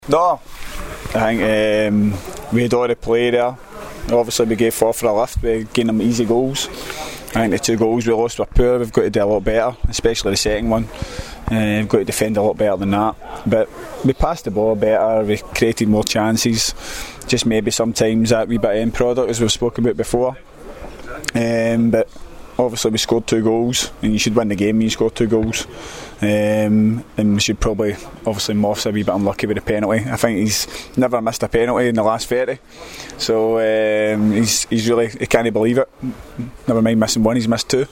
No, I think we had all the play there. Obviously we gave 4 for a lift, we gained them easy goals. I think the 2 goals we lost were poor. We've got to do a lot better, especially the second one. We've got to defend a lot better than that. But we passed the ball better, we created more chances. Just maybe sometimes that wee bit of end product, as we've spoken about before. But obviously we scored 2 goals, and you should win the game when you score 2 goals. And we should probably, obviously Moff's a wee bit unlucky with the penalty. I think he's never missed a penalty in the last 30, so he's really, he can't believe it. Never mind missing 1, he's missed 2.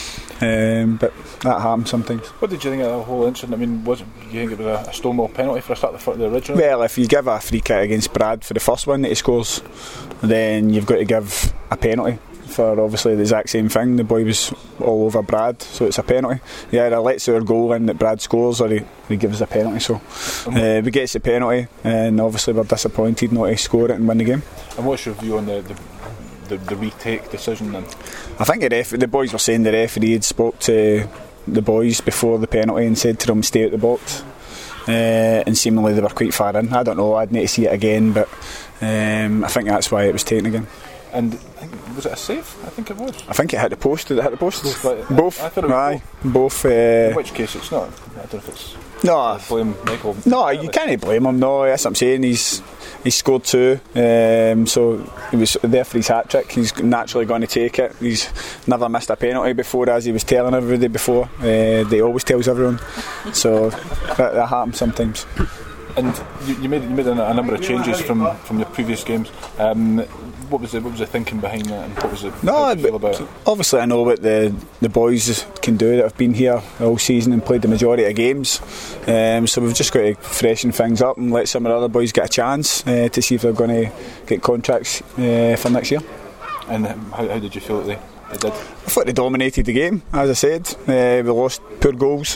But that happens sometimes. What did you think of the whole incident? I mean, do you think it was a Stonewall penalty for a start, the original? Well, if you give a free kick against Brad for the first one that he scores, then you've got to give a penalty for obviously the exact same thing. The boy was all over Brad, so it's a penalty. He either lets our goal in that Brad scores, or he gives a penalty. So we get the penalty, and obviously we're disappointed not to score it and win the game. And what's your view on the retake decision then? I think the boys were saying the referee had spoke to the boys before the penalty and said to them stay at the box, and seemingly they were quite far in. I don't know, I'd need to see it again, but I think that's why it was taken again. And was it a save? I think it was. I think it hit the post. Did it hit the post? Both. I thought it was both. In which case it's not. I don't know if it's. No, blame Michael. No, you can't blame him. No, that's what I'm saying. He's scored 2, so he was there for his hat trick. He's naturally going to take it. He's never missed a penalty before, as he was telling everybody before. He always tells everyone. So that happens sometimes. And you made a number of changes from the previous games. What was the thinking behind that, and what was it? How did you feel about it? Obviously, I know what the boys can do that have been here all season and played the majority of games. So we've just got to freshen things up and let some of the other boys get a chance to see if they're going to get contracts for next year. And how did you feel that they did? I thought they dominated the game, as I said. We lost poor goals,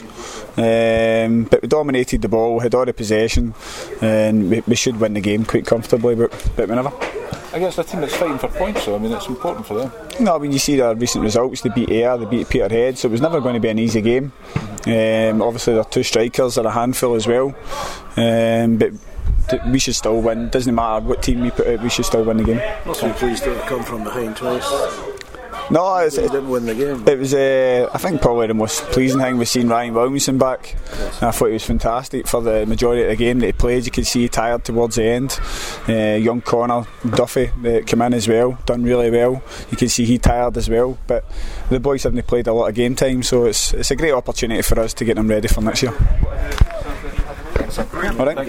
but we dominated the ball, had all the possession, and we should win the game quite comfortably, but we never. Against a team that's fighting for points, so I mean it's important for them. No, when you see their recent results, they beat Ayr, they beat Peterhead, so it was never going to be an easy game. Obviously they're 2 strikers, they're a handful as well, but we should still win. Doesn't matter what team we put out, we should still win the game. Must be pleased to have come from behind twice. No, it didn't win the game. It was, I think, probably the most pleasing thing was seeing Ryan Williamson back. Yes. I thought he was fantastic for the majority of the game that he played. You could see he tired towards the end. Young Connor Duffy that came in as well, done really well. You can see he tired as well. But the boys haven't played a lot of game time, so it's a great opportunity for us to get them ready for next year. All right.